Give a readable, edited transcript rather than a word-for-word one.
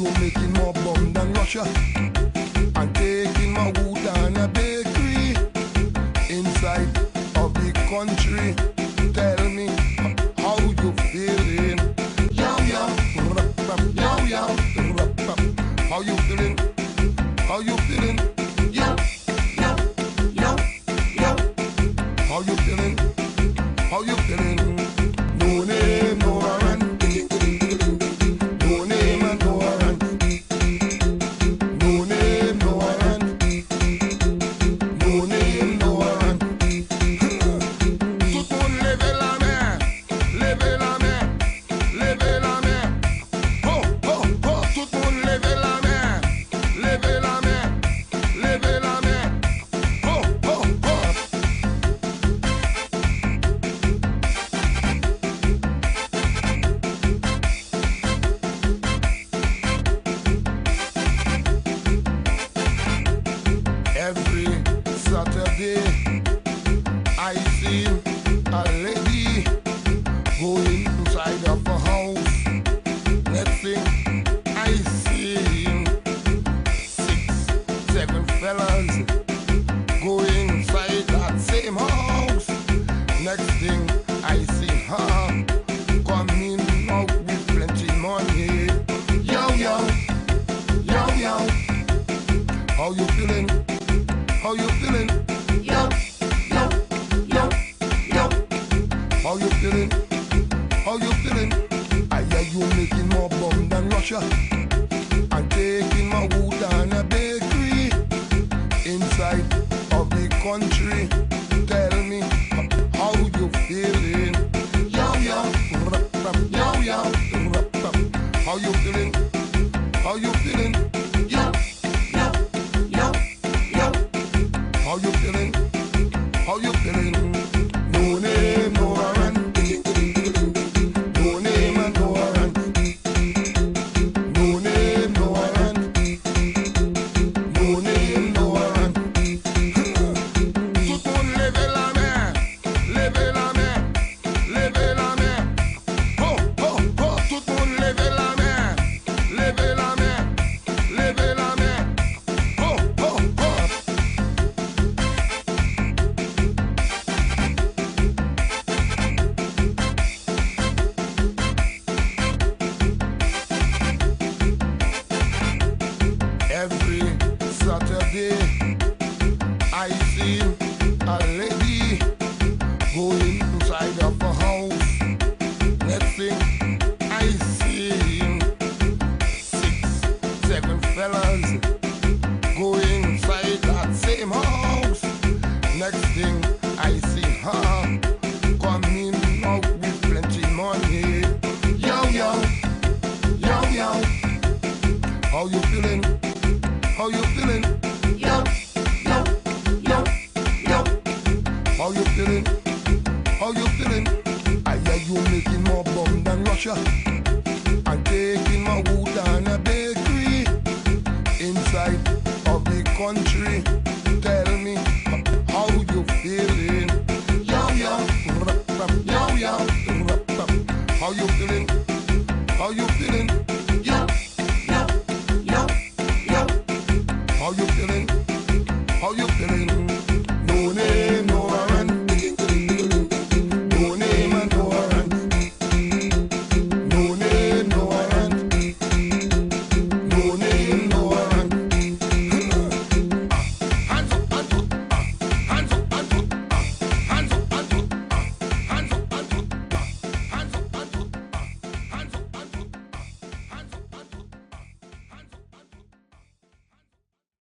you making more bomb than Russia and taking my wood and a bakery inside of the country. Tell me how you feeling? Yo yo, yo yo, how you feeling? How you feeling? Yo yo yo yo, how you feeling? How you feeling? No name, no warrant. No name and no warrant. No name, no warrant. No name, no warrant. Tout le monde levez la main, levez la main, levez la main. Oh, oh, oh, tout le monde levez la main, levez la main, levez la main. Oh, oh, oh. Every Saturday I see a lady going inside of a house. Next thing I see 6, 7 fellas going inside that same house. Next thing I see her coming out with plenty money. Yo yo, yo yo, how you feeling? How you feeling? Yo, yo, yo, yo. How you feeling? How you feeling? I hear you making more bomb than Russia and taking my wood and a bakery inside of the country. Tell me how you feeling? Yo, yo, yo, yo. How you feeling? How you feeling? Yo, yo, yo, yo. How you feeling? How you feeling? No name, no warrant. No name and no warrant. No name, no warrant. No name, no warrant. Tout le monde levez la main, levez la main, levez la main. Oh, oh, oh, tout le monde levez la main, levez la main, levez la main. Oh, oh, oh. Every Saturday I see a lady going inside of a house. Next thing I see 6, 7 fellas going inside that same house. Next thing I see her coming out with plenty money. Yo yo, yo yo, how you feeling? How you feeling? Yo, yo, yo, yo. How you feeling? How you feeling? I hear you making more bomb than Russia and taking my wood and a bakery inside of the country.